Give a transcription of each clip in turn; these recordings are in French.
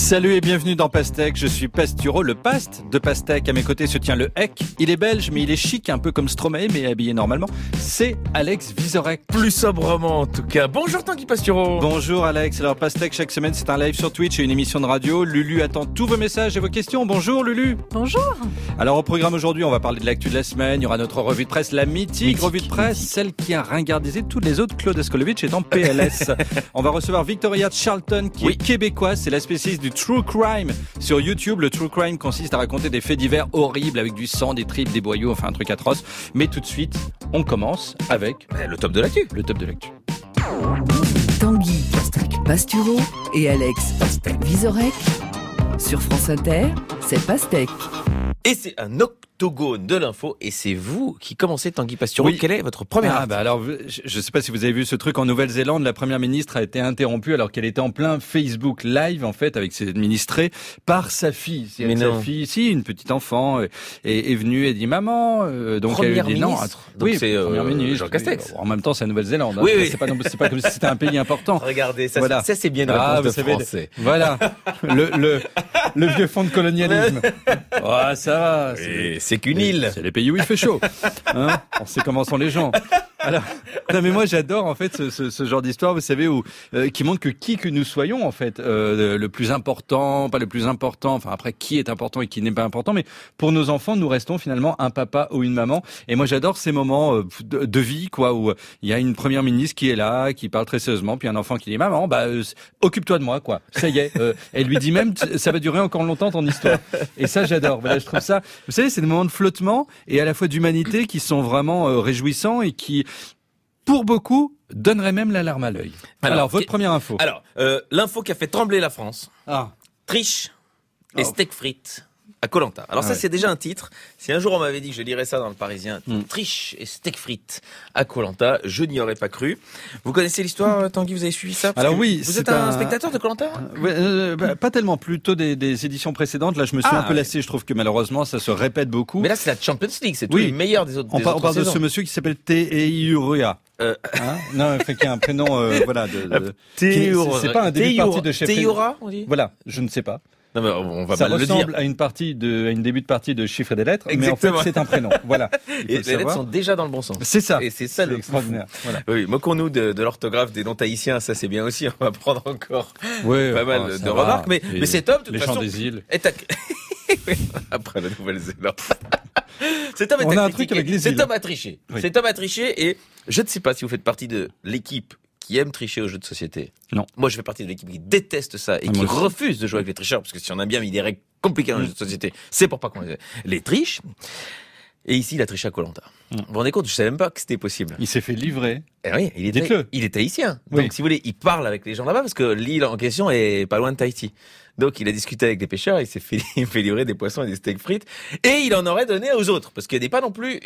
Salut et bienvenue dans Pastèque, je suis Pastureau, le Past de Pastèque. À mes côtés se tient le Heck. Il est belge mais il est chic, un peu comme Stromae mais habillé normalement. C'est Alex Vizorek. Plus sobrement en tout cas. Bonjour Tanguy Pastureau. Bonjour Alex, alors Pastèque chaque semaine c'est un live sur Twitch et une émission de radio. Lulu attend tous vos messages et vos questions. Bonjour Lulu. Bonjour. Alors au programme aujourd'hui on va parler de l'actu de la semaine, il y aura notre revue de presse, la mythique revue de presse, celle qui a ringardisé tous les autres. Claude Askolovitch est en PLS. On va recevoir Victoria Charlton qui est québécoise, c'est la spécialiste du True Crime sur YouTube. Le True Crime consiste à raconter des faits divers horribles avec du sang, des tripes, des boyaux, enfin un truc atroce. Mais tout de suite, on commence avec le top de l'actu. Le top de l'actu. Tanguy Pastureau et Alex Vizorek sur France Inter, c'est Pastèque. Et c'est un octogone de l'info et c'est vous qui commencez Tanguy Pastureau. Oui. Quelle est votre première actu ? Alors, je sais pas si vous avez vu ce truc en Nouvelle-Zélande, la première ministre a été interrompue alors qu'elle était en plein Facebook Live en fait avec ses administrés par sa fille. Sa fille, une petite enfant est venue et dit maman. Donc première elle dit non. Donc oui, c'est première ministre. Jean Castex. En même temps, c'est la Nouvelle-Zélande. Oui, hein. oui. C'est pas comme si c'était un pays important. Regardez, ça, voilà. ça c'est bien une réponse de français. Voilà, le vieux fond de colonialisme. Ah, ça va. C'est qu'une île. C'est les pays où il fait chaud. Hein, on sait comment sont les gens. Alors, non mais moi j'adore en fait ce genre d'histoire, vous savez, qui montre que qui que nous soyons en fait, le plus important, pas le plus important, enfin après qui est important et qui n'est pas important, mais pour nos enfants nous restons finalement un papa ou une maman. Et moi j'adore ces moments de vie quoi, où il y a une première ministre qui est là, qui parle très sérieusement, puis un enfant qui dit maman, occupe-toi de moi quoi, ça y est. Elle lui dit même ça va durer encore longtemps ton histoire. Et ça j'adore. Voilà, je trouve ça. Vous savez, c'est des moments de flottement et à la fois d'humanité qui sont vraiment réjouissants et qui pour beaucoup, donnerait même la larme à l'œil. Alors votre première info. Alors, l'info qui a fait trembler la France. Triche et steak frites à Koh-Lanta. Alors ça, c'est déjà un titre. Si un jour on m'avait dit que je lirais ça dans le Parisien, triche et steak frites à Koh-Lanta, je n'y aurais pas cru. Vous connaissez l'histoire, Tanguy, vous avez suivi ça? Alors oui, vous êtes un spectateur de Koh-Lanta? Pas tellement, plutôt des éditions précédentes. Là, je me suis un peu lassé. Je trouve que malheureusement, ça se répète beaucoup. Mais là, c'est la Champions League, c'est tous les meilleurs des autres. On parle de ce monsieur qui s'appelle Teiruya. Non, qui a un prénom, voilà. C'est pas un début de partie de chef. Teiura, on dit. Voilà, je ne sais pas. Non, mais on va ça pas le dire. Ça ressemble à une début de partie de chiffres et des lettres, exactement. Mais en fait, c'est un prénom. Voilà. Et les lettres sont déjà dans le bon sens. C'est ça. Et c'est ça l'extraordinaire. Voilà. Oui, moquons-nous de l'orthographe des noms tahitiens, ça c'est bien aussi. On va prendre encore pas mal de remarques, mais c'est top. De toute façon, les champs des îles. Après la Nouvelle-Zélande. Cet homme on a un truc avec les îles. Cet homme a triché. Oui. Cet homme a triché et je ne sais pas si vous faites partie de l'équipe qui aime tricher aux jeux de société. Non. Moi, je fais partie de l'équipe qui déteste ça et qui refuse de jouer avec les tricheurs parce que si on a bien mis des règles compliquées dans les jeux de société, c'est pour pas qu'on les triche. Et ici, il a triché à Koh-Lanta. Vous vous rendez compte, je savais même pas que c'était possible. Il s'est fait livrer. Eh oui, il est tahitien. Donc, si vous voulez, il parle avec les gens là-bas parce que l'île en question est pas loin de Tahiti. Donc, il a discuté avec des pêcheurs, il s'est fait livrer des poissons et des steaks frites, et il en aurait donné aux autres, parce qu'il n'est pas non plus,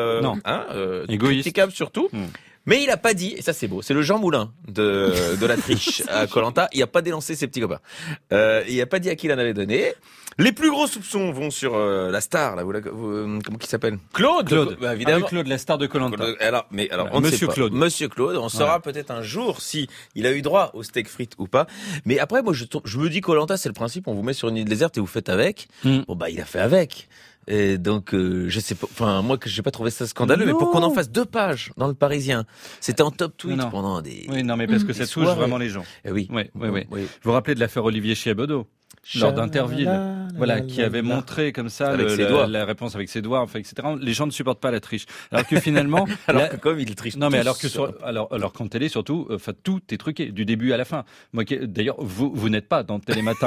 critiquable surtout. Mais il a pas dit, et ça c'est beau, c'est le Jean Moulin de la triche à Koh-Lanta, il a pas dénoncé ses petits copains. Il a pas dit à qui il en avait donné. Les plus gros soupçons vont sur la star, là, comment qu'il s'appelle? Claude. Évidemment. Claude, la star de Koh-Lanta. Alors, on ne sait pas. Claude. Monsieur Claude, on saura peut-être un jour si il a eu droit au steak frites ou pas. Mais après, moi, je me dis Koh-Lanta, c'est le principe, on vous met sur une île déserte et vous faites avec. Bon, il a fait avec. Et donc, je sais pas, moi, que j'ai pas trouvé ça scandaleux, mais pour qu'on en fasse 2 pages dans le Parisien. C'était en top tweet pendant des... Oui, non, mais parce que ça touche vraiment les gens. Oui. Vous vous rappelez de l'affaire Olivier Chiabodo? Lors d'Interville, qui avait montré comme ça la réponse avec ses doigts, etc. Les gens ne supportent pas la triche. Alors que finalement, que comme il triche. Non, mais alors qu'en télé surtout, tout est truqué du début à la fin. Moi, d'ailleurs, vous n'êtes pas dans Télématin.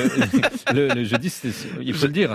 Le jeudi, il faut le dire.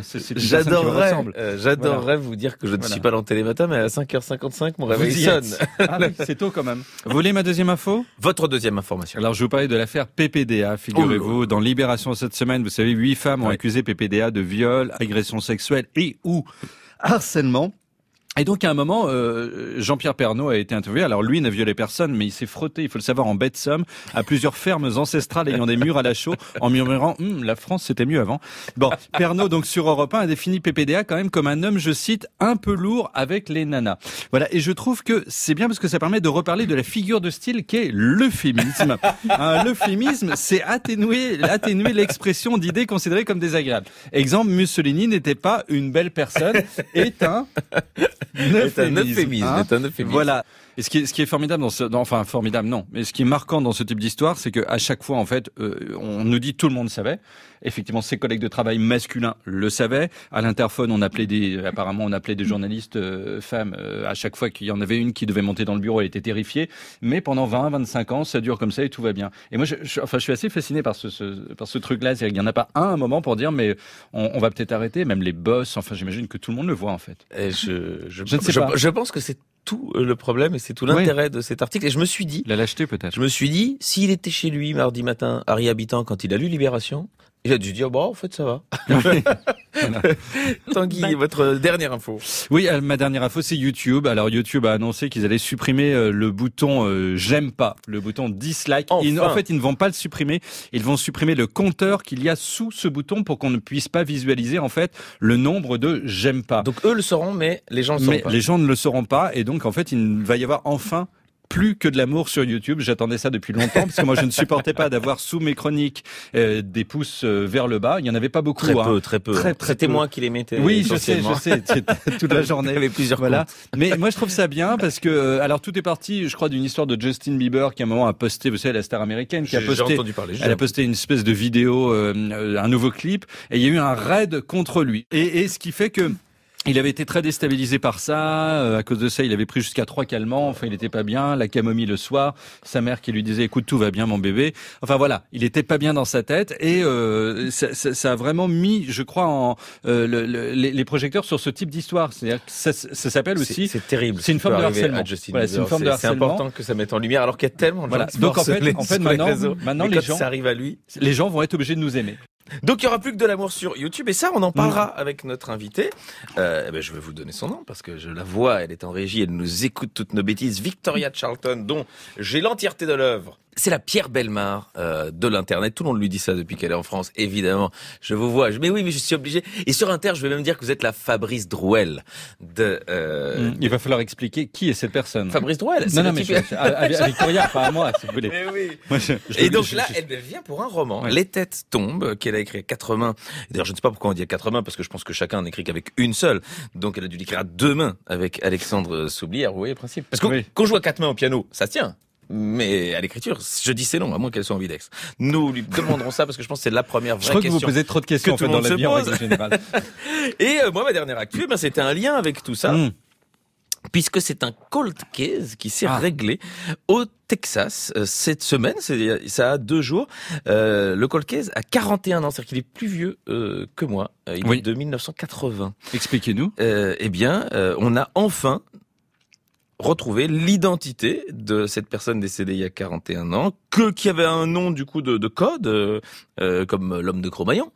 J'adorerais vous dire que je ne suis pas dans Télématin, mais à 5h55, mon réveil sonne. C'est tôt quand même. Vous voulez ma deuxième info? Votre deuxième information. Alors, je vous parlais de l'affaire PPDA, figurez-vous, dans Libération cette semaine. Vous savez, 8 femmes ont accusé PPDA de viol, agression sexuelle et ou harcèlement. Et donc à un moment, Jean-Pierre Pernaut a été interviewé. Alors lui n'a violé personne, mais il s'est frotté, il faut le savoir, en bête somme, à plusieurs fermes ancestrales ayant des murs à la chaux, en murmurant la France c'était mieux avant. Bon, Pernaut donc sur Europe 1 a défini PPDA quand même comme un homme, je cite, un peu lourd avec les nanas. Voilà, et je trouve que c'est bien parce que ça permet de reparler de la figure de style qu'est l'euphémisme. L'euphémisme, c'est atténuer l'expression d'idées considérées comme désagréables. Exemple, Mussolini n'était pas une belle personne, est un euphémisme. Voilà. Et ce qui est formidable formidable non, mais ce qui est marquant dans ce type d'histoire, c'est que à chaque fois en fait, on nous dit tout le monde savait. Effectivement, ses collègues de travail masculins le savaient. À l'interphone, on appelait des journalistes femmes. À chaque fois qu'il y en avait une qui devait monter dans le bureau, elle était terrifiée. Mais pendant 20-25 ans, ça dure comme ça et tout va bien. Et moi, je suis assez fasciné par ce truc-là. C'est-à-dire qu'il n'y en a pas un moment pour dire, mais on va peut-être arrêter. Même les boss. Enfin, j'imagine que tout le monde le voit en fait. Et je ne sais pas. Je pense que c'est tout le problème et c'est tout l'intérêt de cet article. Et je me suis dit, la lâcheté peut-être. Je me suis dit, s'il était chez lui mardi matin, Harry Habitant, quand il a lu Libération, il a dû dire, bon, en fait, ça va. Tanguy, votre dernière info. Oui, ma dernière info, c'est YouTube. Alors, YouTube a annoncé qu'ils allaient supprimer le bouton j'aime pas, le bouton dislike. Enfin. En fait, ils ne vont pas le supprimer. Ils vont supprimer le compteur qu'il y a sous ce bouton pour qu'on ne puisse pas visualiser, en fait, le nombre de j'aime pas. Donc, eux le sauront, mais les gens ne le sauront pas. Les gens ne le sauront pas. Et donc, en fait, il va y avoir enfin plus que de l'amour sur YouTube. J'attendais ça depuis longtemps parce que moi je ne supportais pas d'avoir sous mes chroniques des pouces vers le bas. Il y en avait pas beaucoup. Très peu. C'était moi qui les mettais. Oui, je sais. Toute la journée. Il y avait plusieurs voilà. comptes. Mais moi je trouve ça bien parce que alors tout est parti, je crois, d'une histoire de Justin Bieber qui à un moment a posté, vous savez, la star américaine qui a posté. J'ai entendu parler. Elle a posté une espèce de vidéo, un nouveau clip, et il y a eu un raid contre lui. Et ce qui fait que il avait été très déstabilisé par ça. À cause de ça, il avait pris jusqu'à 3 calmants. Enfin, il était pas bien. La camomille le soir. Sa mère qui lui disait, écoute, tout va bien, mon bébé. Enfin, voilà. Il était pas bien dans sa tête. Et ça a vraiment mis, je crois, les projecteurs sur ce type d'histoire. C'est-à-dire que ça s'appelle aussi... C'est terrible. C'est une forme de harcèlement. Voilà, c'est une forme de harcèlement. C'est important que ça mette en lumière, alors qu'il y a tellement de gens qui donc, en fait, maintenant les gens... ça arrive à lui. Les gens vont être obligés de nous aimer. Donc il y aura plus que de l'amour sur YouTube et ça on en parlera avec notre invité. Je vais vous donner son nom parce que je la vois, elle est en régie, elle nous écoute toutes nos bêtises. Victoria Charlton, dont j'ai l'entièreté de l'œuvre. C'est la Pierre Bellemare de l'internet. Tout le monde lui dit ça depuis qu'elle est en France, évidemment. Je vous vois. Mais je suis obligé. Et sur Inter, je vais même dire que vous êtes la Fabrice Drouel de. Il va falloir expliquer qui est cette personne. Fabrice Drouel. Non, mais à Victoria, pas à moi, si vous voulez. Mais oui. Et donc là, elle vient pour un roman. Ouais. Les têtes tombent, qu'elle a écrit à 4 mains. D'ailleurs, je ne sais pas pourquoi on dit à 4 mains, parce que je pense que chacun n'écrit qu'avec une seule. Donc, elle a dû l'écrire à 2 mains avec Alexandre Soublière. Vous voyez le principe. Parce que qu'on joue à 4 mains au piano, ça se tient. Mais à l'écriture, je dis c'est long, à moins qu'elle soit ambidex. Nous lui demanderons ça parce que je pense que c'est la première vraie question. Je crois que vous posez trop de questions en fait dans la vie en règle générale. Et moi, ma dernière actu, c'était un lien avec tout ça. Puisque c'est un cold case qui s'est réglé au Texas cette semaine, ça a 2 jours. Le cold case a 41 ans, c'est-à-dire qu'il est plus vieux que moi. Il est de 1980. Expliquez-nous. On a enfin retrouver l'identité de cette personne décédée il y a 41 ans, qui avait un nom du coup de code, comme l'homme de Cro-Magnon,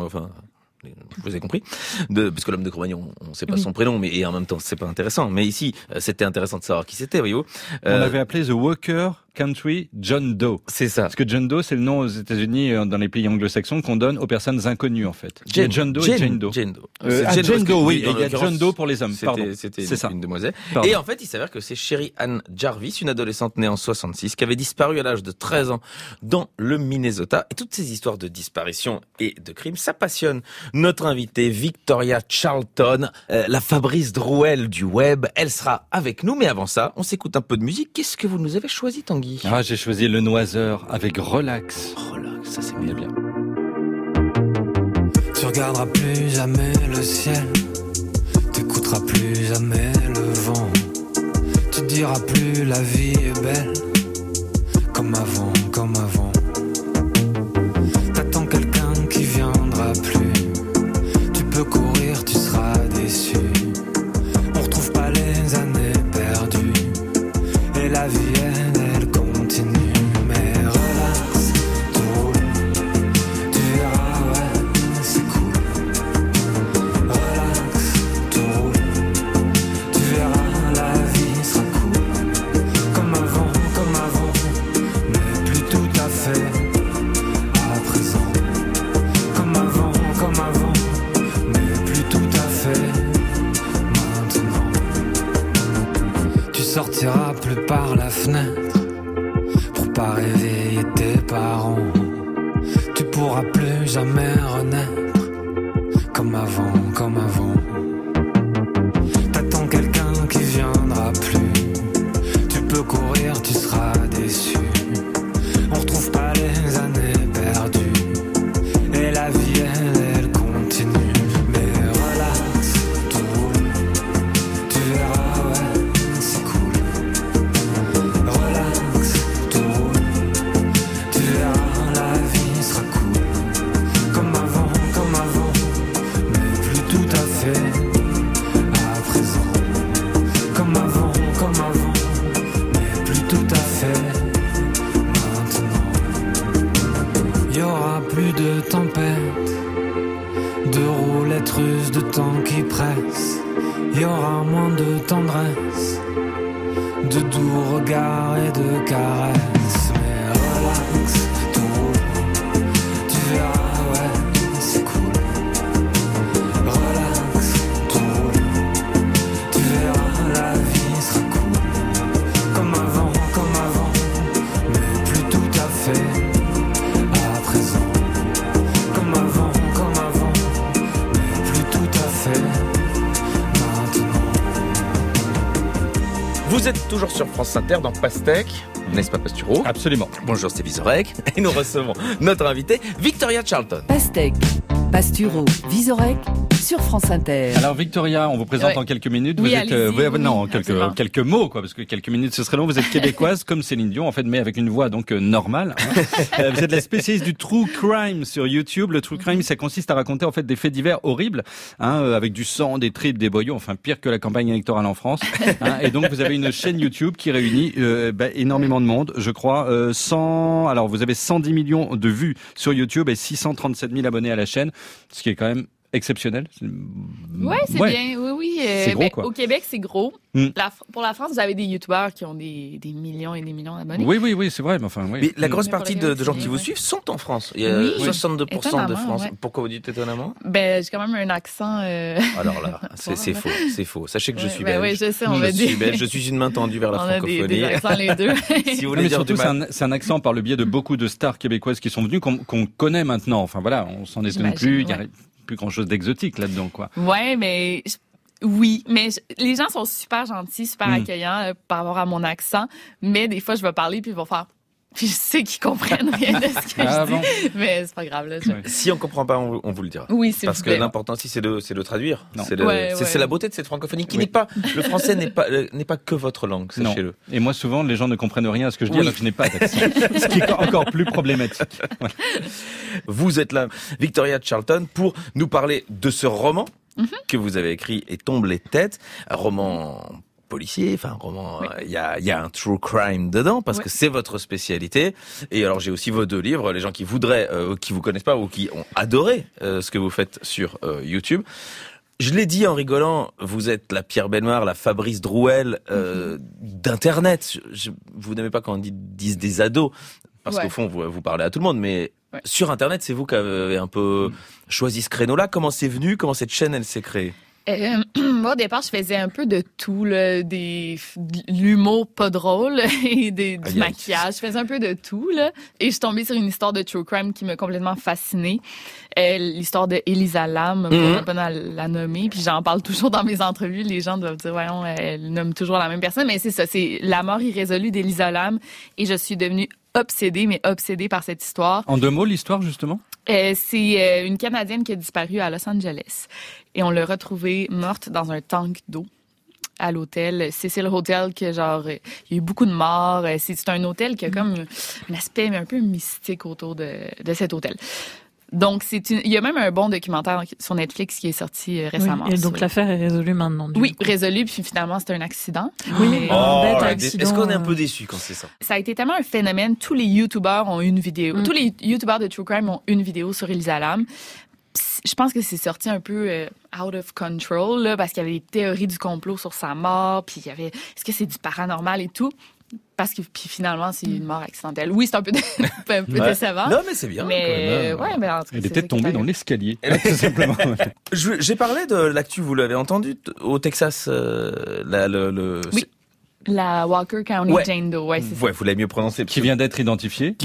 vous avez compris, parce que l'homme de Cro-Magnon, on ne sait pas son prénom, et en même temps c'est pas intéressant. Mais ici, c'était intéressant de savoir qui c'était, voyez-vous. On avait appelé The Walker Country John Doe. C'est ça. Parce que John Doe, c'est le nom aux États-Unis, dans les pays anglo-saxons, qu'on donne aux personnes inconnues, en fait. John Doe et Jane Doe. Jane Doe. Jane Doe, oui. Et il y a John Doe pour les hommes. C'était une demoiselle. Et en fait, il s'avère que c'est Sherry Ann Jarvis, une adolescente née en 66, qui avait disparu à l'âge de 13 ans dans le Minnesota. Et toutes ces histoires de disparition et de crimes, ça passionne notre invitée Victoria Charlton, la Fabrice Drouel du web. Elle sera avec nous, mais avant ça, on s'écoute un peu de musique. Qu'est-ce que vous nous avez choisi, Tanguy ? J'ai choisi Le Noiseur avec Relax. Relax, ça c'est bien. Tu regarderas plus jamais le ciel, t'écouteras plus jamais le vent, tu diras plus la vie est belle, comme avant. T'attends quelqu'un qui viendra plus, tu peux courir, tu seras déçu. On retrouve pas les années perdues, et la vie elle continue. Mais relax, tout roule, tu verras, ouais, c'est cool. Relax, tout roule, tu verras. sortiras plus par la fenêtre pour pas réveiller tes parents. Tu pourras plus jamais renaître comme avant, comme avant. T'attends quelqu'un qui viendra plus. Tu peux courir, tu seras déçu. On retrouve pas les années perdues. Et la vie, elle continue. Mais relax, tout roule. Tu verras, ouais, c'est cool. Relax, tout roule. Tu verras, la vie sera cool. Comme avant, mais plus tout à fait à présent. Comme avant, mais plus tout à fait maintenant. Il y aura plus de tempêtes, de roulettes russes, de temps qui presse. Il y aura moins de tendresse, de doux regards et de caresses. Mais relax, tout roule. Tu verras, ouais, c'est cool. Relax, tout roule. Tu verras, la vie sera cool. Comme avant, mais plus tout à fait à présent. Comme avant, mais plus tout à fait maintenant. Vous êtes toujours sur France Inter dans Pastèque, n'est-ce pas Pastureau ? Absolument. Bonjour, c'est Vizorek et nous recevons notre invité Victoria Charlton. Pastèque, Pastureau, Vizorek sur France Inter. Alors Victoria, on vous présente en quelques minutes. Oui, Vous êtes, allez-y, quelques mots, quoi, parce que quelques minutes ce serait long. Vous êtes québécoise comme Céline Dion, en fait, mais avec une voix donc normale. Hein. Vous êtes la spécialiste du true crime sur YouTube. Le true crime, ça consiste à raconter en fait des faits divers horribles, hein, avec du sang, des tripes, des boyaux, enfin pire que la campagne électorale en France. Hein. Et donc vous avez une chaîne YouTube qui réunit énormément de monde, je crois. Alors vous avez 110 millions de vues sur YouTube et 637 000 abonnés à la chaîne, ce qui est quand même exceptionnel. Ouais, c'est bien. Oui. C'est gros, quoi. Au Québec, c'est gros. Pour la France, vous avez des youtubeurs qui ont des millions et des millions d'abonnés. Oui, c'est vrai. Mais enfin, oui. Mais la grosse Mais pour partie les gars, de gens c'est qui vrai. vous suivent sont en France. Il y a Oui, 62% de étonnamment, France. ouais. Pourquoi vous dites étonnamment ? J'ai quand même un accent. Alors là, c'est faux, c'est faux. Sachez que je suis belge. Oui, je sais, on je va dire. suis belge, je suis une main tendue vers la On a francophonie. des accents les deux. Si vous Non, voulez mais dire surtout, du mal. c'est un accent par le biais de beaucoup de stars québécoises qui sont venues, qu'on connaît maintenant. Enfin voilà, on s'en étonne J'imagine, plus. Il n'y a ouais. plus grand chose d'exotique là-dedans, quoi. Ouais, mais oui, mais les gens sont super gentils, super accueillants par rapport à mon accent. Mais des fois, je vais parler puis ils vont faire. Puis je sais qu'ils comprennent rien de ce que je bon. dis, mais c'est pas grave là. Ouais. Si on comprend pas, on vous le dira. Oui, s'il Parce vous que plaît. l'important ici, c'est de traduire. Non. C'est la beauté de cette francophonie qui n'est pas, le français n'est pas que votre langue, Non. sachez-le. Et moi, souvent, les gens ne comprennent rien à ce que je dis, Oui. alors que je n'ai pas d'accent. Ce qui est encore plus problématique. Voilà. Vous êtes là, Victoria Charlton, pour nous parler de ce roman que vous avez écrit et tombe les têtes. Un roman policier, enfin un roman, il y a un true crime dedans parce que c'est votre spécialité. Et alors j'ai aussi vos deux livres, les gens qui voudraient, qui vous connaissent pas ou qui ont adoré ce que vous faites sur YouTube. Je l'ai dit en rigolant, vous êtes la Pierre Bellemare, la Fabrice Drouel d'Internet. Vous n'aimez pas quand on disent des ados, parce qu'au fond vous parlez à tout le monde, mais sur Internet, c'est vous qui avez un peu choisi ce créneau-là. Comment c'est venu ? Comment cette chaîne elle s'est créée ? Moi, au départ, je faisais un peu de tout, là, de l'humour pas drôle et du maquillage. Je faisais un peu de tout, là. Et je suis tombée sur une histoire de true crime qui m'a complètement fascinée. L'histoire de Elisa Lam, pour ne pas la nommer. Puis j'en parle toujours dans mes entrevues. Les gens doivent dire, voyons, elle nomme toujours la même personne. Mais c'est ça, c'est la mort irrésolue d'Elisa Lam. Et je suis devenue obsédée par cette histoire. En deux mots, l'histoire, justement ? C'est une Canadienne qui a disparu à Los Angeles. Et on l'a retrouvée morte dans un tank d'eau à l'hôtel Cecil Hotel, que genre, il y a eu beaucoup de morts. C'est un hôtel qui a comme un aspect un peu mystique autour de cet hôtel. Donc, il y a même un bon documentaire sur Netflix qui est sorti récemment. Oui, et donc l'affaire est résolue maintenant. Oui, résolue, puis finalement, c'était un accident. Oui, un bête accident. Est-ce qu'on est un peu déçu quand c'est ça ? Ça a été tellement un phénomène. Tous les YouTubers ont une vidéo. Tous les YouTubers de True Crime ont une vidéo sur Elisa Lam. Je pense que c'est sorti un peu out of control, là, parce qu'il y avait des théories du complot sur sa mort, puis il y avait, est-ce que c'est du paranormal et tout? Parce que puis finalement, c'est une mort accidentelle. Oui, c'est un peu, décevant. Non, mais c'est bien. Mais, quand même. mais en tout cas, Elle était tombée dans l'escalier, tout simplement. J'ai parlé de l'actu, vous l'avez entendu, au Texas, Oui. La Walker County Jane Doe, c'est ça. Ouais, vous l'avez mieux prononcé. Qui vient d'être identifié.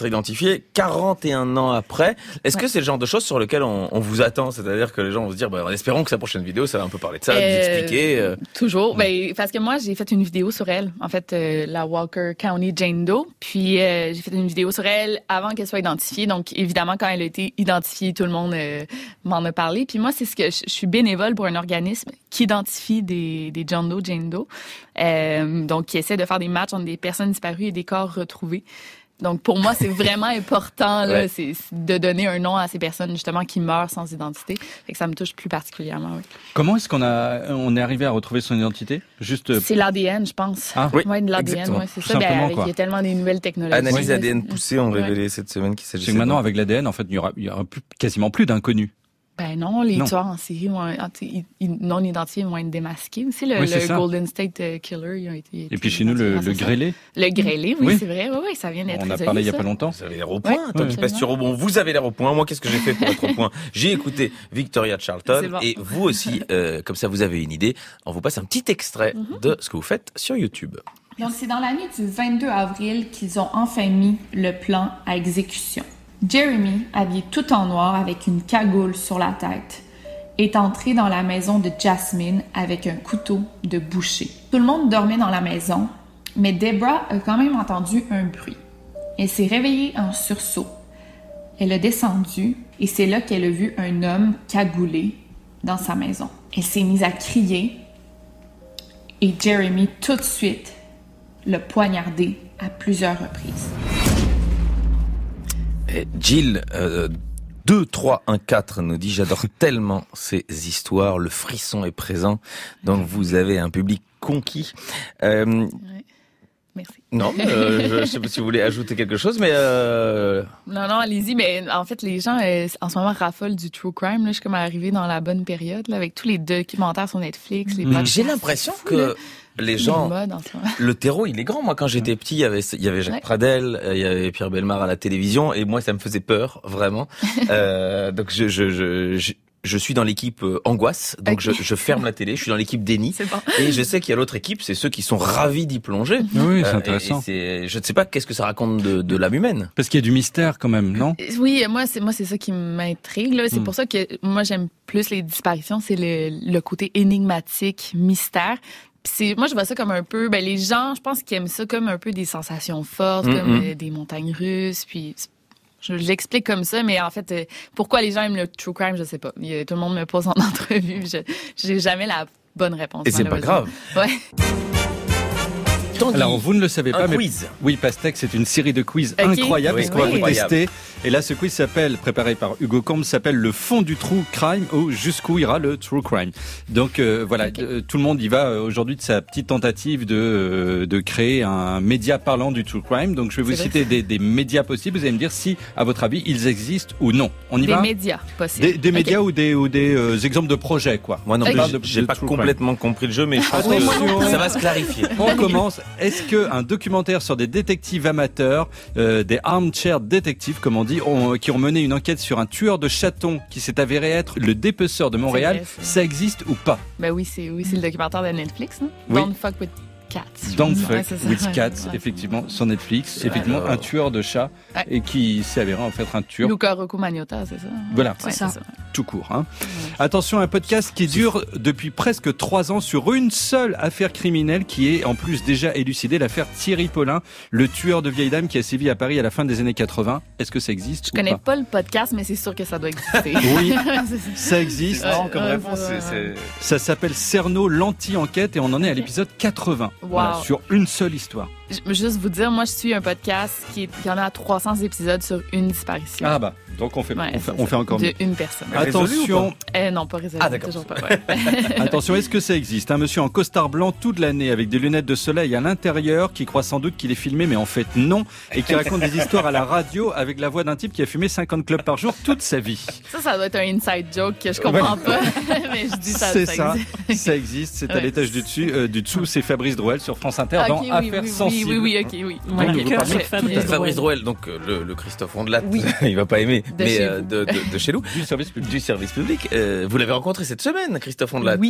41 ans après. Est-ce que c'est le genre de choses sur lesquelles on vous attend? C'est-à-dire que les gens vont se dire, en espérant que sa prochaine vidéo, ça va un peu parler de ça, d'expliquer. Toujours. Parce que moi, j'ai fait une vidéo sur elle. En fait, la Walker County Jane Doe. Puis, j'ai fait une vidéo sur elle avant qu'elle soit identifiée. Donc, évidemment, quand elle a été identifiée, tout le monde m'en a parlé. Puis moi, c'est ce que je suis bénévole pour un organisme qui identifie des John Doe, Jane Doe. Donc, qui essaie de faire des matchs entre des personnes disparues et des corps retrouvés. Donc, pour moi, c'est vraiment important là, c'est de donner un nom à ces personnes justement qui meurent sans identité. Fait que ça me touche plus particulièrement. Oui. Comment est-ce on est arrivé à retrouver son identité? C'est l'ADN, je pense. Ah oui, de l'ADN, ouais, c'est ça. Il y a tellement des nouvelles technologies. Analyse ADN poussée ont révélé cette semaine qu'il s'agissait. C'est que maintenant, avec l'ADN, en fait, il y aura quasiment plus d'inconnus. Ben non, les tueurs en série non identifiés vont être démasqués. Aussi, le Golden State Killer, il a été... Et puis chez nous, le grêlé. Le grêlé, oui, c'est vrai. Oui, ça vient d'être On a parlé il y a pas longtemps. Vous avez l'air au point. Bon, vous avez l'air au point. Moi, qu'est-ce que j'ai fait pour être au point? J'ai écouté Victoria Charlton. Et vous aussi, comme ça, vous avez une idée. On vous passe un petit extrait de ce que vous faites sur YouTube. Donc, c'est dans la nuit du 22 avril qu'ils ont enfin mis le plan à exécution. Jeremy, habillé tout en noir avec une cagoule sur la tête, est entré dans la maison de Jasmine avec un couteau de boucher. Tout le monde dormait dans la maison, mais Deborah a quand même entendu un bruit. Elle s'est réveillée en sursaut. Elle a descendu et c'est là qu'elle a vu un homme cagoulé dans sa maison. Elle s'est mise à crier et Jeremy, tout de suite, l'a poignardé à plusieurs reprises. Jill, 2314 nous dit, j'adore tellement ces histoires, le frisson est présent, donc vous avez un public conquis. Merci. Non, je sais pas si vous voulez ajouter quelque chose, mais Non, allez-y. Mais en fait, les gens en ce moment raffolent du true crime. Là, je suis comme arrivée dans la bonne période là, avec tous les documentaires sur Netflix. Les podcasts. J'ai l'impression que les gens, le terreau, il est grand. Moi, quand j'étais petit, il y avait Jacques Pradel, il y avait Pierre Bellemare à la télévision, et moi, ça me faisait peur, vraiment. Donc, je suis dans l'équipe angoisse, donc je ferme la télé, je suis dans l'équipe déni. C'est bon. Et je sais qu'il y a l'autre équipe, c'est ceux qui sont ravis d'y plonger. Oui, c'est intéressant. Je ne sais pas qu'est-ce que ça raconte de l'âme humaine. Parce qu'il y a du mystère quand même, non? Oui, moi c'est ça qui m'intrigue là. C'est pour ça que moi j'aime plus les disparitions, c'est le côté énigmatique, mystère. Moi, je vois ça comme un peu, les gens, je pense qu'ils aiment ça comme un peu des sensations fortes, comme des montagnes russes, puis je l'explique comme ça, mais en fait, pourquoi les gens aiment le true crime, je sais pas. Tout le monde me pose en entrevue, j'ai jamais la bonne réponse. Et c'est pas grave. Ouais. Alors, vous ne le savez pas, mais quiz. Oui, Pastèque, c'est une série de quiz incroyables, puisqu'on va vous tester. Et là, ce quiz préparé par Hugo Combe, s'appelle Le fond du true crime, ou jusqu'où ira le true crime. Donc voilà, tout le monde y va aujourd'hui de sa petite tentative de créer un média parlant du true crime. Donc je vais vous citer des médias possibles. Vous allez me dire si, à votre avis, ils existent ou non. On y va ? Des médias possibles. Des médias ou des exemples de projets, quoi. Moi non plus, j'ai pas complètement compris le jeu, mais je pense que ça va se clarifier. On commence. Est-ce qu'un documentaire sur des détectives amateurs, des armchair détectives, comme on dit, qui ont mené une enquête sur un tueur de chatons qui s'est avéré être le dépeceur de Montréal, ça existe ou pas? Oui, c'est le documentaire de Netflix, non? Oui. Don't Fuck with Cats. Don't Fuck with Cats, effectivement, sur Netflix. Effectivement, un tueur de chats et qui s'est avéré en fait un tueur. Luca Rocco Magnotta, c'est ça? Voilà, c'est ça. Tout court. Hein. Attention, un podcast qui dure depuis presque 3 ans sur une seule affaire criminelle qui est en plus déjà élucidée, l'affaire Thierry Paulin, le tueur de vieille dame qui a sévi à Paris à la fin des années 80. Est-ce que ça existe? Je connais pas le podcast, mais c'est sûr que ça doit exister. Oui, ça existe. Comme réponse, ça s'appelle Cerno l'anti-enquête et on en est à l'épisode 80. Wow. Voilà, sur une seule histoire. Je veux juste vous dire, moi je suis un podcast qui en a 300 épisodes sur une disparition. Ah bah, donc on fait encore mieux. De une personne. Attention. Non, pas résolu. Ah d'accord. Toujours pas. Attention, est-ce que ça existe? Un monsieur en costard blanc toute l'année avec des lunettes de soleil à l'intérieur qui croit sans doute qu'il est filmé, mais en fait non, et qui raconte des histoires à la radio avec la voix d'un type qui a fumé 50 clubs par jour toute sa vie. Ça doit être un inside joke que je comprends pas, mais je dis ça. C'est ça existe. C'est à l'étage du dessous, c'est Fabrice Drouel sur France Inter dans Affaires sensibles. Oui. Fabrice Drouel, donc le Christophe Ondelat, il va pas aimer, de chez nous, du service public. Vous l'avez rencontré cette semaine, Christophe Ondelat. Oui.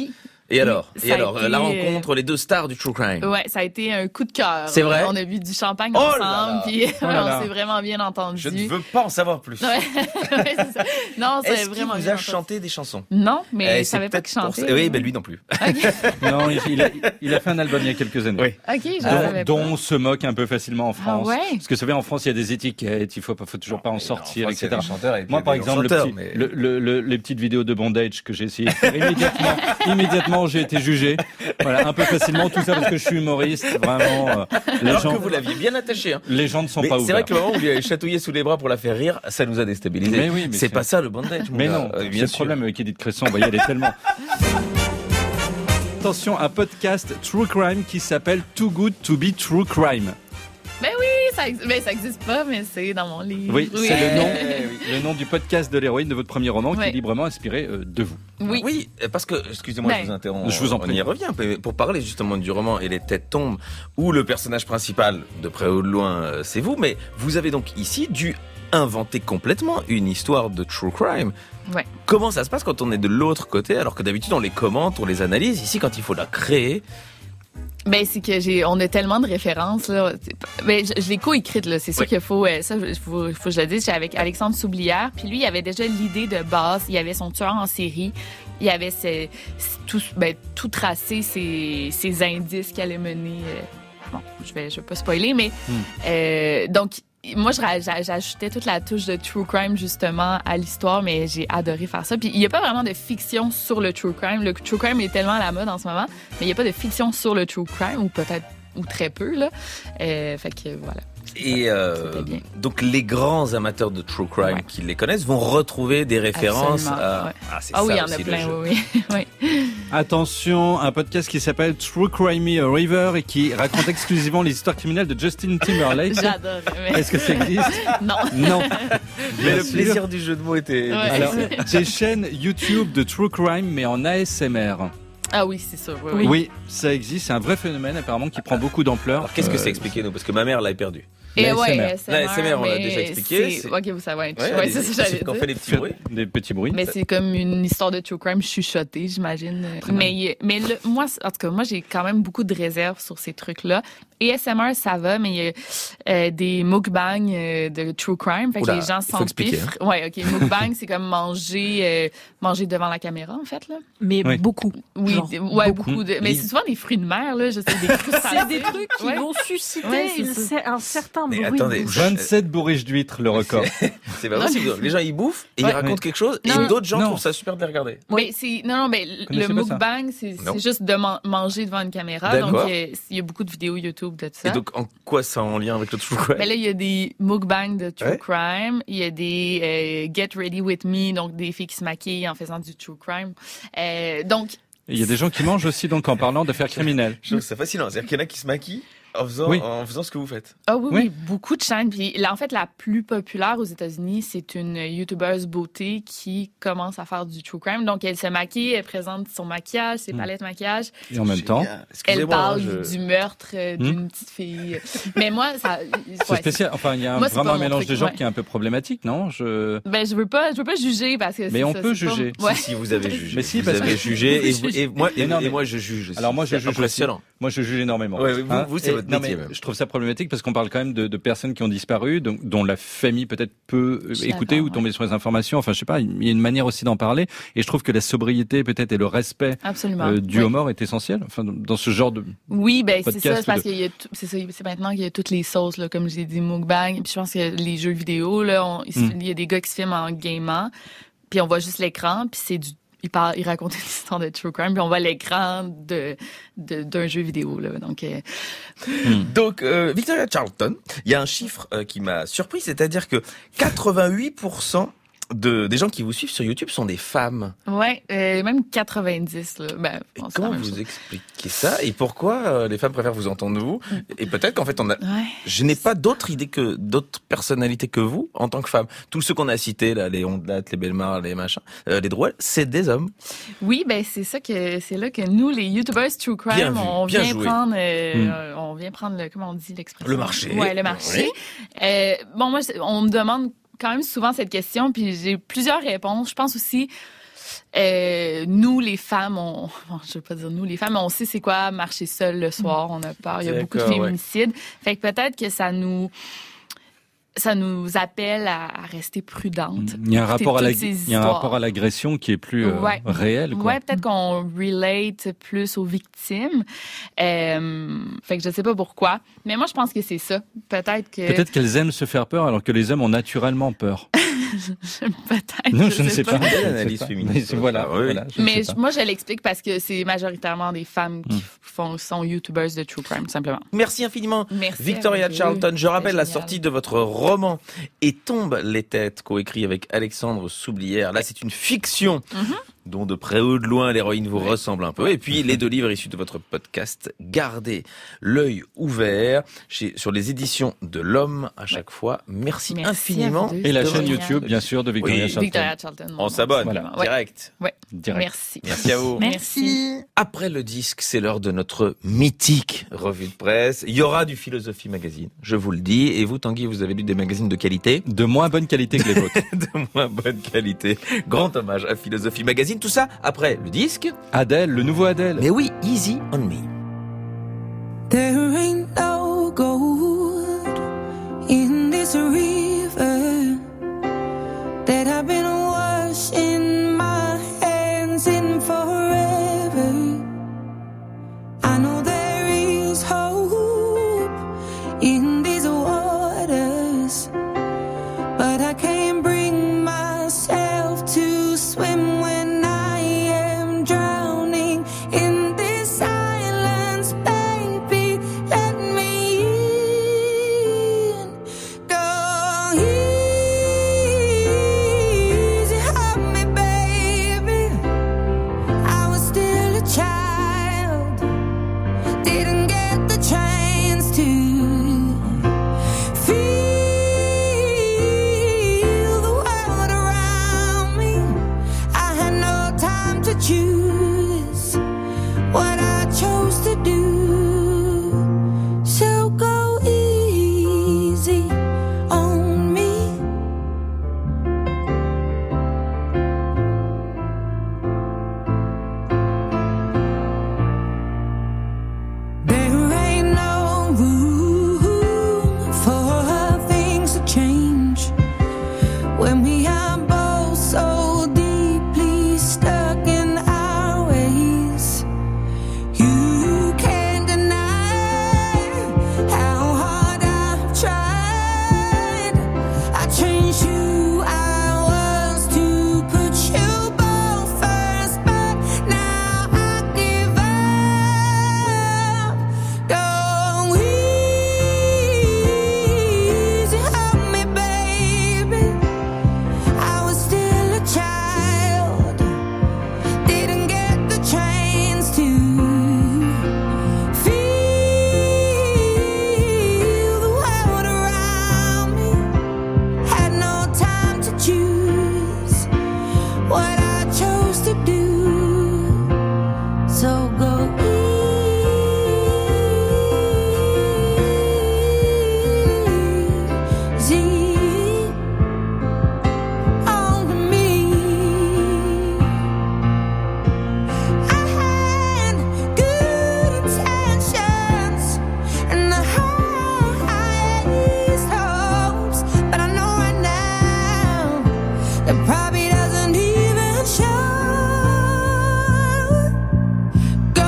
Et alors, Ça a été, la rencontre, les deux stars du True Crime. Ouais, ça a été un coup de cœur. C'est vrai? On a bu du champagne Oh ensemble, là là. puis Oh là là. on s'est vraiment bien entendus. Je ne veux pas en savoir plus. Ouais, ouais, c'est ça. Non, c'est Est-ce qu'il vraiment vous bien a entendu. chanté des chansons? Non, mais je C'est savais pas peut-être qu'il pour chantait. ça. Oui, ben lui non plus. Non, il a fait un album il y a quelques années. Oui. Ok, je savais Dont pas. on se moque un peu facilement en France. Ah ouais? Parce que vous savez, en France, il y a des étiquettes, il faut toujours pas en sortir, etc. Moi, Moi, par exemple, les petites vidéos de bondage que j'ai essayé de faire immédiatement, j'ai été jugé. Voilà, un peu facilement, tout ça parce que je suis humoriste. Vraiment, Alors que vous l'aviez bien attaché. Hein. les gens ne sont Mais pas c'est ouverts. vrai que le moment où vous lui avez chatouillé sous les bras pour la faire rire, ça nous a déstabilisés. Mais oui, mais c'est pas ça le bandage. mon Mais gars. non, c'est bien le sûr. problème avec Edith Cresson. Vous voyez, elle est tellement... Attention, un podcast True Crime qui s'appelle Too Good to be True Crime. Ben oui, ça existe pas, mais c'est dans mon livre. Oui, c'est Eh le nom du podcast de l'héroïne de votre premier roman qui est Ouais. librement inspiré de vous. Oui. Parce que, excusez-moi, Ben, je vous interromps. je vous en On prie. y revient. Pour parler justement du roman Et les têtes tombent, où le personnage principal, de près ou de loin, c'est vous, mais vous avez donc ici dû inventer complètement une histoire de true crime. Ouais. Comment ça se passe quand on est de l'autre côté, alors que d'habitude on les commente, on les analyse. Ici, quand il faut la créer, Ben c'est que on a tellement de références là. Ben je l'ai co-écrite là, c'est sûr Oui. qu'il faut ça faut que je le dise, j'étais avec Alexandre Soublière, puis lui il avait déjà l'idée de base, il avait son tueur en série, il avait tout tracé ses indices qu'il allait mener bon, je vais pas spoiler mais donc moi, j'ajoutais toute la touche de true crime, justement, à l'histoire, mais j'ai adoré faire ça. Puis, il n'y a pas vraiment de fiction sur le true crime. Le true crime est tellement à la mode en ce moment, mais il n'y a pas de fiction sur le true crime, ou peut-être, ou très peu, là. Fait que, voilà. et C'était bien. donc les grands amateurs de true crime Ouais. qui les connaissent vont retrouver des références Absolument, à... ouais. Ah, c'est Ah oui, il y ça en a aussi, le plein, jeu. oui. oui. Attention, un podcast qui s'appelle True Crime Me a River et qui raconte exclusivement les histoires criminelles de Justin Timberlake. J'adore. Mais... Est-ce que ça existe? Non. Non. Mais Bien le sûr. plaisir du jeu de mots était... Ouais. Alors, des chaînes YouTube de True Crime, mais en ASMR. Ah oui, c'est sûr. Oui. Oui, ça existe. C'est un vrai phénomène, apparemment, qui prend beaucoup d'ampleur. Alors qu'est-ce que c'est? Expliquez-nous, parce que ma mère l'a perdu. Et l'ASMR. ouais, L'ASMR, on l'a mais déjà expliqué, c'est- c'est- Ok, vous savez. Ouais, Ouais, c'est ça que j'allais qu'on dire. fait des petits bruits. Des petits bruits. Mais c'est comme une histoire de true crime chuchotée, j'imagine. Mais moi, en tout cas, moi, j'ai quand même beaucoup de réserves sur ces trucs-là. ASMR, ça va, mais il y a des mukbangs de true crime. Fait que Oula, les gens il faut expliquer, s'empiffrent. Ouais, ok. Mukbang, c'est comme manger devant la caméra, en fait, là. Mais Oui. beaucoup. Oui, Genre, beaucoup de. Mais c'est souvent des fruits de mer, là. Je sais, des crustacés. C'est des trucs qui Ouais. vont susciter Ouais, c'est un certain Mais bruit. attendez, de bouche. 27 bourriches d'huîtres, le record. C'est pas possible. Les gens, ils bouffent et ils Ouais. racontent quelque chose et Non, d'autres gens non. trouvent ça super de les regarder. Mais non, mais le Connaissez pas ça? mukbang, Non. c'est juste de manger devant une caméra. D'accord. Donc, il y a beaucoup de vidéos YouTube de ça. Et donc, en quoi ça en lien avec le true crime? Ben là, il y a des mukbangs de true Ouais. crime. Il y a des Get Ready With Me, donc des filles qui se maquillent en faisant du true crime. Donc, Il y a des gens qui mangent aussi, donc en parlant d'affaires criminelles. Je trouve ça fascinant. C'est-à-dire qu'il y en a qui se maquillent en faisant, Oui. en faisant ce que vous faites. ah oui, Oui. oui, beaucoup de chaînes. Puis là, en fait, la plus populaire aux États-Unis, c'est une YouTubeuse beauté qui commence à faire du true crime. Donc, elle se maquille, elle présente son maquillage, ses palettes de maquillage. Et en même temps, Génial. Elle Excusez-moi, parle hein, du meurtre d'une petite fille. Mais moi, ça... c'est ouais, spécial. Enfin, il y a Moi, c'est vraiment pas un mon mélange truc, de genres ouais. qui est un peu problématique, non? Ben, je veux pas juger parce que Mais c'est on ça, peut c'est pas- juger. Ouais. Si vous avez jugé. Mais si, vous parce avez que- jugé et moi, Mais non, mais- moi je juge aussi. Alors moi, je C'est juge aussi. impressionnant. Moi, je juge énormément. Ouais, vous, c'est Et- votre non, métier mais même. je trouve ça problématique parce qu'on parle quand même de personnes qui ont disparu, dont la famille peut-être peut Je suis écouter d'accord, ou tomber sur les informations. Enfin, je sais pas, il y a une manière aussi d'en parler. Et je trouve que la sobriété peut-être et le respect Absolument. du Oui. humor est essentiel. Enfin, dans ce genre de... Oui, ben c'est podcast ça, c'est parce de- qu'il y a c'est ça, c'est maintenant qu'il y a toutes les sauces là, comme j'ai dit mukbang, puis je pense que les jeux vidéo là, il y a des gars qui se filment en gamant, puis on voit juste l'écran, puis c'est du il raconte une histoire de true crime, puis on voit l'écran d'un jeu vidéo là. Donc Donc, Victoria Charlton, il y a un chiffre qui m'a surpris, c'est-à-dire que 88% des gens qui vous suivent sur YouTube sont des femmes. ouais, même 90 là. Ben, Et bon, c'est comment la même vous chose. expliquez ça et pourquoi les femmes préfèrent vous entendre vous? Et peut-être qu'en fait, Ouais. je n'ai pas d'autres idées que d'autres personnalités que vous en tant que femme. Tous ceux qu'on a cités là, les Ondelat, les Bellemare, les machins, les Drouel, c'est des hommes. Oui, ben c'est là que nous les YouTubers true crime, Bien vu, on bien vient joué. prendre on vient prendre le comment on dit l'expression. Le marché. Ouais, le marché. Bon moi on me demande quand même souvent cette question puis j'ai plusieurs réponses. Je pense aussi nous les femmes, je veux pas dire nous les femmes, mais on sait c'est quoi marcher seul le soir, on a peur, il y a beaucoup de féminicides. Fait que peut-être que ça nous appelle à rester prudente. Il y a un rapport à l'agression qui est plus réel, quoi. Ouais, peut-être qu'on relate plus aux victimes. Fait que je sais pas pourquoi, mais moi je pense que c'est ça. Peut-être qu'elles aiment se faire peur alors que les hommes ont naturellement peur. Peut-être. Non, je ne sais pas. L'analyse féministe. Voilà. Mais moi, je l'explique parce que c'est majoritairement des femmes qui sont YouTubers de True Crime, simplement. Merci infiniment. Merci Victoria Charlton. Je rappelle la génial. sortie de votre roman Et tombent les têtes, coécrit avec Alexandre Soublière. Là, c'est une fiction. Dont de près ou de loin l'héroïne vous ressemble un peu. Et puis les 2 livres issus de votre podcast, Gardez l'œil ouvert sur les éditions de l'Homme à chaque fois. Merci infiniment. Et la chaîne YouTube, bien sûr, de Victoria Charlton. Victoria Charlton. On s'abonne, direct. Ouais. Direct. Merci. Merci à vous. Merci. Après le disque, c'est l'heure de notre mythique revue de presse. Il y aura du Philosophie Magazine, je vous le dis. Et vous, Tanguy, vous avez lu des magazines de qualité? De moins bonne qualité que les vôtres. De moins bonne qualité. Grand hommage à Philosophie Magazine. Tout ça après le disque. Adèle, le nouveau Adèle. Mais oui, Easy on Me. There ain't no gold in this river that I've been washing my hands in forever. I know there is hope in these waters, but I can't bring myself to swim when I am drowning in this silence, baby. Let me in. Go easy on me, baby. I was still a child, didn't get the chance to feel the world around me. I had no time to choose what I chose to do. So go easy on me. There ain't no room for things to change when we are both so deeply stuck in our ways. You can't deny how hard I've tried. I changed who I was to put you both first, but now I give up. Go easy on me, baby. I was still a child, didn't get the chance to feel the world around me. Had no time to choose what I chose to do. So go easy on me. I had good intentions and the highest hopes, but I know right now that probably doesn't even show. Go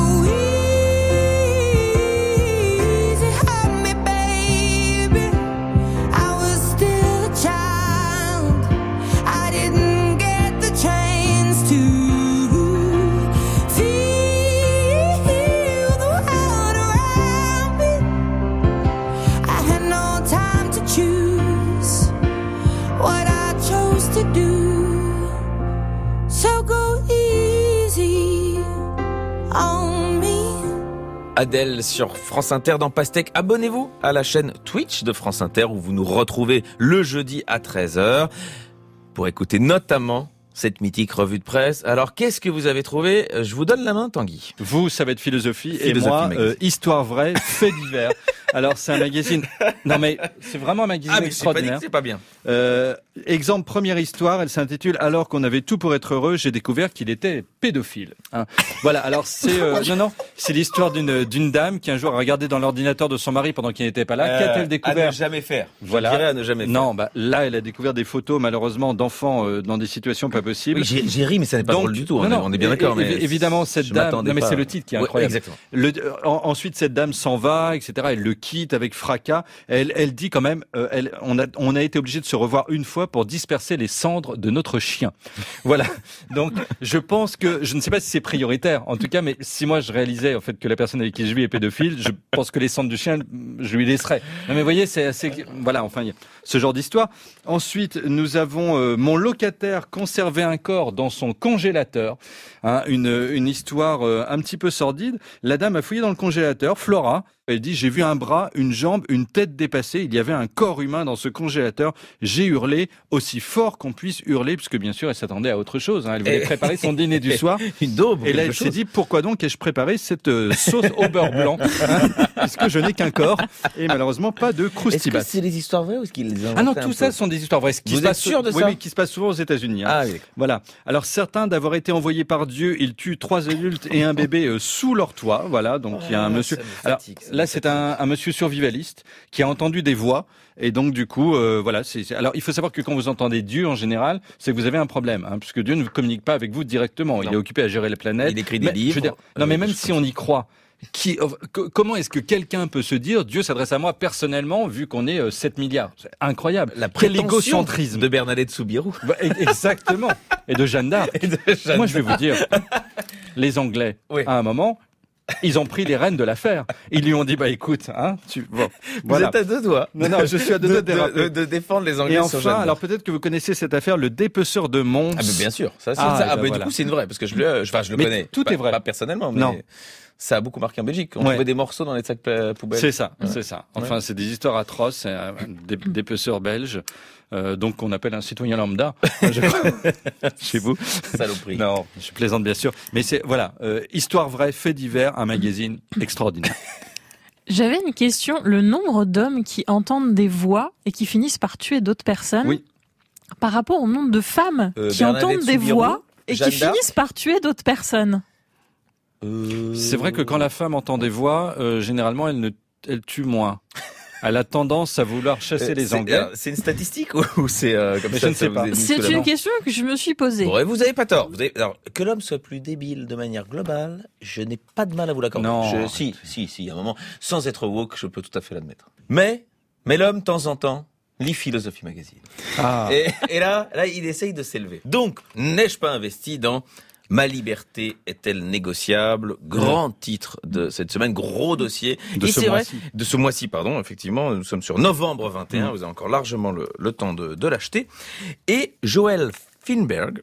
easy on me, baby. I was still a child, I didn't get the chance to feel the world around me. I had no time to choose what I chose to do. So go easy on me. Adèle sur France Inter dans Pastèque. Abonnez-vous à la chaîne Twitch de France Inter où vous nous retrouvez le jeudi à 13h pour écouter notamment cette mythique revue de presse. Alors, qu'est-ce que vous avez trouvé? Je vous donne la main, Tanguy. Vous, ça va être philosophie, et Philosophie moi, Magazine. histoire vraie, fait divers. Alors, c'est un magazine. Non, mais c'est vraiment un magazine mais c'est pas dit extraordinaire. que c'est pas bien. Exemple, première histoire, elle s'intitule « Alors qu'on avait tout pour être heureux, j'ai découvert qu'il était pédophile ». Voilà, alors c'est c'est l'histoire d'une dame qui un jour a regardé dans l'ordinateur de son mari pendant qu'il n'était pas là. Qu'a-t-elle découvert? À ne jamais faire. Voilà. Je dirais à ne jamais faire. Non, là, elle a découvert des photos, malheureusement, d'enfants dans des situations pas possibles. Oui, j'ai ri, mais ça n'est pas drôle du tout. On est bien d'accord. Mais évidemment, cette dame. Non, mais c'est le titre qui est incroyable. Exactement. Ensuite, cette dame s'en va, etc. Elle le quitte avec fracas. Elle dit quand même, on a été obligé de se revoir une fois pour disperser les cendres de notre chien. Voilà. Donc, je pense que, je ne sais pas si c'est prioritaire, en tout cas, mais si moi je réalisais en fait que la personne avec qui je vis est pédophile, je pense que les cendres du chien, je lui laisserais. Non, mais vous voyez, c'est assez, voilà, enfin, ce genre d'histoire. Ensuite, nous avons mon locataire conservait un corps dans son congélateur. Une histoire un petit peu sordide. La dame a fouillé dans le congélateur, Flora. Elle dit, j'ai vu un bras, une jambe, une tête dépassée. Il y avait un corps humain dans ce congélateur. J'ai hurlé aussi fort qu'on puisse hurler, puisque bien sûr, elle s'attendait à autre chose. Elle voulait préparer son dîner du soir. Une daube. Et là, elle s'est dit, pourquoi donc ai-je préparé cette sauce au beurre blanc, puisque je n'ai qu'un corps et malheureusement pas de croustibat. Est-ce que c'est des histoires vraies ou est-ce qu'ils les inventent? Ah non, tout ça sont des histoires vraies. Vous êtes sûr de ça? Oui, qui se passe souvent aux États-Unis. Ah oui. Voilà. Alors certains d'avoir été envoyés par Dieu, ils tuent 3 adultes et un bébé sous leur toit. Voilà. Donc il y a un monsieur. Alors là, c'est un monsieur survivaliste qui a entendu des voix et donc du coup, voilà. Alors il faut savoir que quand vous entendez Dieu en général, c'est que vous avez un problème, puisque Dieu ne communique pas avec vous directement. Il est occupé à gérer la planète. Il écrit des livres. Je veux dire, non, mais même si on y croit. Comment est-ce que quelqu'un peut se dire Dieu s'adresse à moi personnellement vu qu'on est 7 milliards? C'est incroyable. Quel égocentrisme de Bernadette Soubirous. Exactement. Et de Jeanne d'Arc. Moi, je vais vous dire, les Anglais, à un moment, ils ont pris les rênes de l'affaire. Ils lui ont dit, écoute, Vous êtes à deux doigts. Non, je suis à deux doigts de défendre les Anglais. Et enfin, sur Jeanne d'Arc. alors peut-être que vous connaissez cette affaire, le dépeceur de Mons. Ah, mais bien sûr. Ça, voilà. Du coup, c'est une vraie, parce que je le connais. Tout est vrai. Pas personnellement, mais. Non. Ça a beaucoup marqué en Belgique. On trouvait des morceaux dans les sacs poubelles. C'est ça. Enfin, c'est des histoires atroces, des peceurs belges, donc qu'on appelle un citoyen lambda, je crois, chez vous. Saloperie. Non, je plaisante bien sûr. Mais c'est, voilà, histoire vraie, fait divers, un magazine extraordinaire. J'avais une question. Le nombre d'hommes qui entendent des voix et qui finissent par tuer d'autres personnes, oui, par rapport au nombre de femmes qui entendent des voix et qui finissent par tuer d'autres personnes. C'est vrai que quand la femme entend des voix, généralement, elle tue moins. Elle a tendance à vouloir chasser les Anglais. C'est une statistique ou c'est comme mais ça? Je ne sais pas. C'est une question que je me suis posée. Bon, vous avez pas tort. Alors, que l'homme soit plus débile de manière globale, je n'ai pas de mal à vous l'accorder. Non. Si, à un moment, sans être woke, je peux tout à fait l'admettre. Mais l'homme, de temps en temps, lit Philosophie Magazine. Ah. Et là, il essaye de s'élever. Donc, n'ai-je pas investi dans Ma liberté est-elle négociable? Grand titre de cette semaine, gros dossier. De ce mois-ci, pardon, effectivement. Nous sommes sur novembre 21. Vous avez encore largement le temps de l'acheter. Et Joël Feinberg,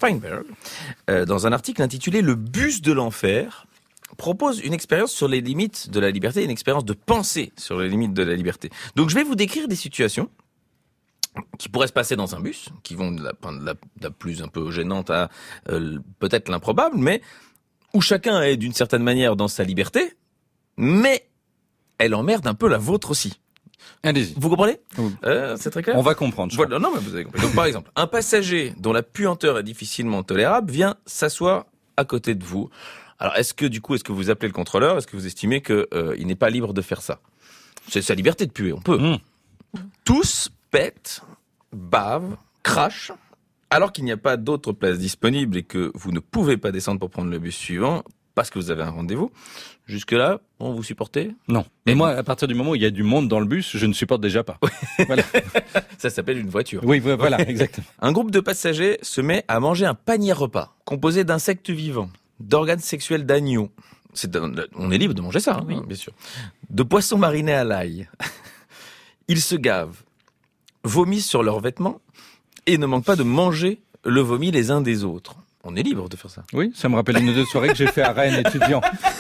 dans un article intitulé Le bus de l'enfer, propose une expérience sur les limites de la liberté, une expérience de pensée sur les limites de la liberté. Donc je vais vous décrire des situations qui pourraient se passer dans un bus, qui vont de la plus un peu gênante à peut-être l'improbable, mais où chacun est d'une certaine manière dans sa liberté, mais elle emmerde un peu la vôtre aussi. Allez-y. Vous comprenez? Oui. C'est très clair? On va comprendre. Voilà, non, mais vous avez compris. Donc, par exemple, un passager dont la puanteur est difficilement tolérable vient s'asseoir à côté de vous. Alors, est-ce que vous appelez le contrôleur? Est-ce que vous estimez que il n'est pas libre de faire ça? C'est sa liberté de puer, on peut. Tous pètent, bavent, crachent, alors qu'il n'y a pas d'autre place disponible et que vous ne pouvez pas descendre pour prendre le bus suivant parce que vous avez un rendez-vous. Jusque-là, vous supportez? Non. Mais moi, à partir du moment où il y a du monde dans le bus, je ne supporte déjà pas. Voilà. Ça s'appelle une voiture. Oui, voilà, exactement. Un groupe de passagers se met à manger un panier repas composé d'insectes vivants, d'organes sexuels d'agneaux. On est libre de manger ça, oui. Bien sûr. De poissons marinés à l'ail. Ils se gavent, vomissent sur leurs vêtements et ne manquent pas de manger le vomi les uns des autres. On est libre de faire ça. Oui, ça me rappelle une ou deux soirées que j'ai fait à Rennes étudiant.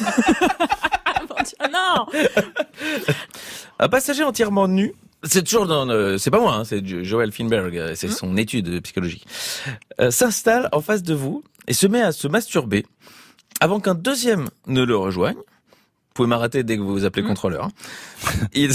Non. Un passager entièrement nu, c'est toujours c'est pas moi, c'est Joël Feinberg, c'est son étude psychologique, s'installe en face de vous et se met à se masturber avant qu'un deuxième ne le rejoigne, pouvez m'arrêter dès que vous vous appelez contrôleur. Ils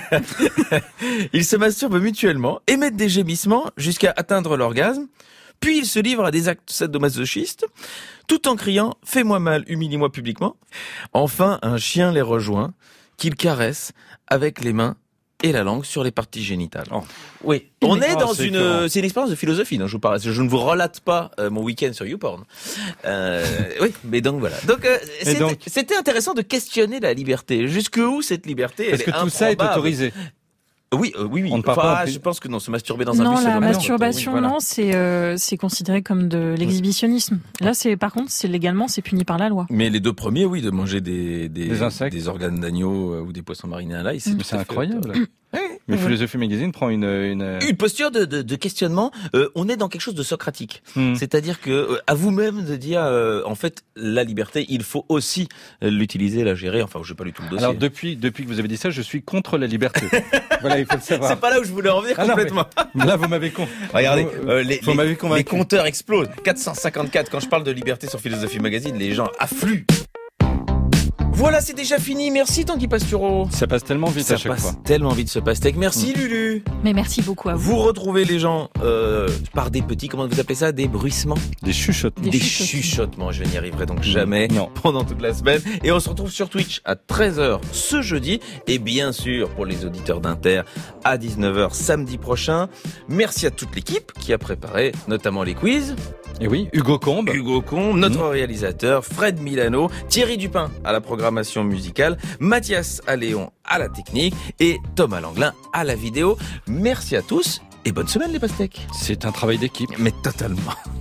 se masturbent mutuellement, émettent des gémissements jusqu'à atteindre l'orgasme, puis ils se livrent à des actes sadomasochistes, tout en criant « Fais-moi mal, humilie-moi publiquement ». Enfin, un chien les rejoint, qu'il caresse avec les mains et la langue sur les parties génitales. Oh. Oui, on est dans c'est une expérience de philosophie dont je vous parle. Je ne vous relate pas mon week-end sur YouPorn. Oui, mais donc voilà. Donc, c'était intéressant de questionner la liberté. Jusqu'où cette liberté? Est-ce que tout ça est autorisé? Oui. On ne parle pas je pense que non, se masturber dans un bus, c'est la dommage. masturbation, oui, voilà. C'est considéré comme de l'exhibitionnisme. Là, par contre, c'est légalement, c'est puni par la loi. Mais les deux premiers, oui, de manger des insectes, des organes d'agneau ou des poissons marinés à l'ail, c'est incroyable. Mais Philosophie Magazine prend une posture de questionnement. On est dans quelque chose de socratique. C'est-à-dire que à vous-même de dire, en fait, la liberté, il faut aussi l'utiliser, la gérer. Enfin, je n'ai pas lu tout le dossier. Alors depuis que vous avez dit ça, je suis contre la liberté. Voilà, il faut le savoir. C'est pas là où je voulais en venir complètement. Non, là, vous m'avez Regardez, vous m'avez convaincu. Les compteurs explosent. 454. Quand je parle de liberté sur Philosophie Magazine, les gens affluent. Voilà, c'est déjà fini. Merci Tanguy Pastureau. Ça passe tellement vite à chaque fois. Ça passe tellement vite ce pastèque. Merci Lulu. Mais merci beaucoup à vous. Vous retrouvez les gens par des petits, comment vous appelez ça, des bruissements, des chuchotements. Des chuchotements. Je n'y arriverai donc jamais pendant toute la semaine. Et on se retrouve sur Twitch à 13h ce jeudi. Et bien sûr, pour les auditeurs d'Inter, à 19h samedi prochain. Merci à toute l'équipe qui a préparé notamment les quiz. Et oui, Hugo Combe, notre réalisateur, Fred Milano, Thierry Dupin à la programmation musicale, Mathias Alléon à la technique et Thomas Langlin à la vidéo. Merci à tous et bonne semaine les pastèques. C'est un travail d'équipe. Mais totalement.